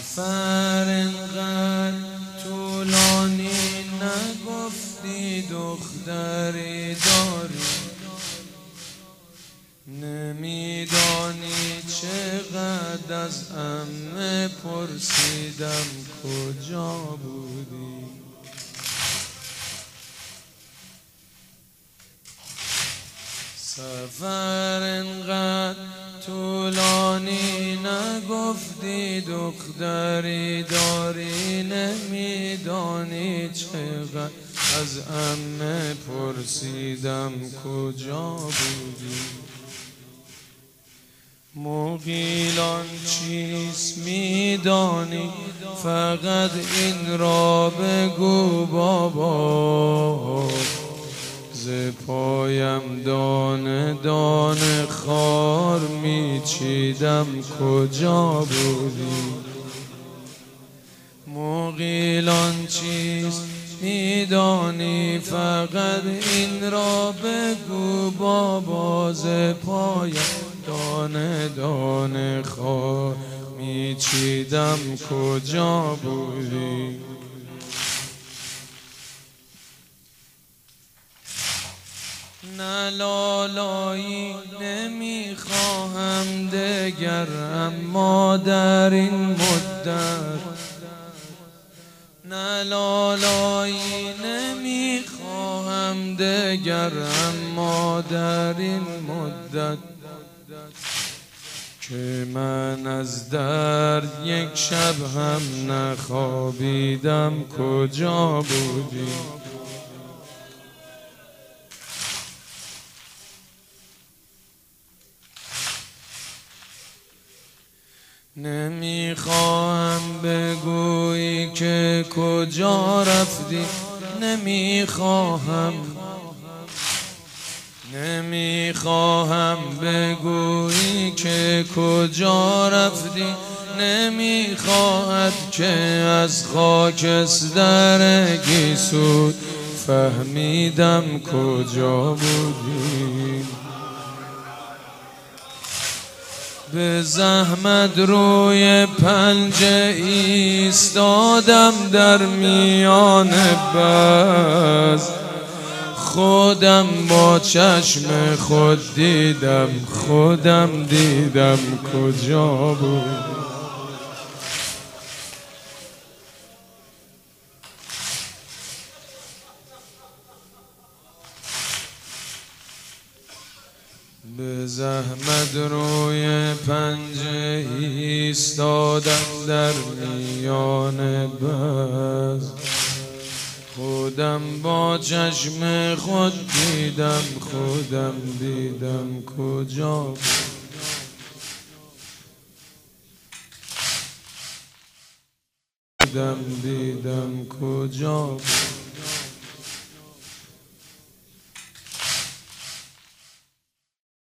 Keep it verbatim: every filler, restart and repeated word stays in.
سفر انقدر طولانی نگفتی دختری داری، نمیدانی چقدر از عمه پرسیدم کجا بودی. سفر انقدر طولانی نگفتی دختری داری، نمیدانی چقدر از عمه پرسیدم کجا بودی. مغیلان چیست میدانی فقط این را بگو بابا، ز پایم دانه دانه خار میچیدم کجا بودی. مغیلان چیست میدانی فقط این را بگو بابا، ز پایم دانه دانه خار میچیدم کجا بودی. نه لالایی نمیخواهم دگر، اما در این مدت نه لالایی نمیخواهم دگر، اما در این مدت که من از درد یک شب هم نخوابیدم کجا بودی. نمیخواهم بگویی که کجا رفتی، نمیخواهم نمیخواهم بگویی که کجا رفتی، نمیخواهد که از خاکستر گیسو فهمیدم کجا بودی. به زحمت روی پنجه ایستادم در میان بز، خودم با چشم خود دیدم خودم دیدم کجا بود. به زحمت روی پنجه ایستادم در میان بز، خودم با چشم خود دیدم خودم دیدم کجا بود. دیدم دیدم کجا بود.